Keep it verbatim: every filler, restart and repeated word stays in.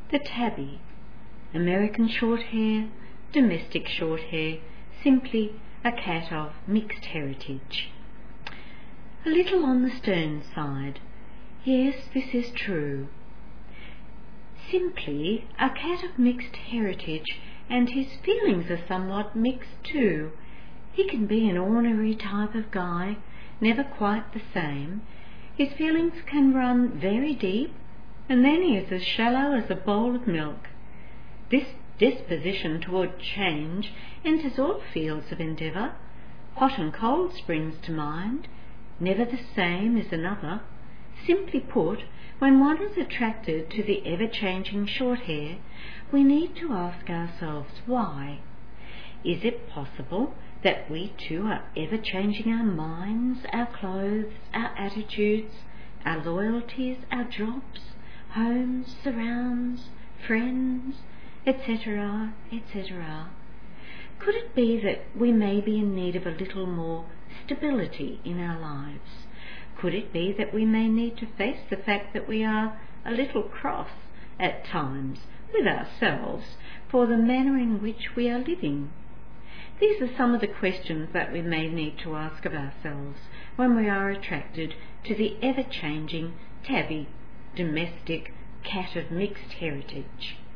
The tabby, American Shorthair, domestic Shorthair, simply a cat of mixed heritage. A little on the stern side. Yes, this is true. Simply a cat of mixed heritage, and his feelings are somewhat mixed too. He can be an ornery type of guy, never quite the same. His feelings can run very deep, and then he is as shallow as a bowl of milk. This disposition toward change enters all fields of endeavour. Hot and cold springs to mind. Never the same is another. Simply put, when one is attracted to the ever-changing Shorthair, we need to ask ourselves why. Is it possible that we too are ever changing our minds, our clothes, our attitudes, our loyalties, our jobs, homes, surrounds, friends, et cetera, et cetera? Could it be that we may be in need of a little more stability in our lives? Could it be that we may need to face the fact that we are a little cross at times with ourselves for the manner in which we are living? These are some of the questions that we may need to ask of ourselves when we are attracted to the ever-changing, tabby, domestic cat of mixed heritage.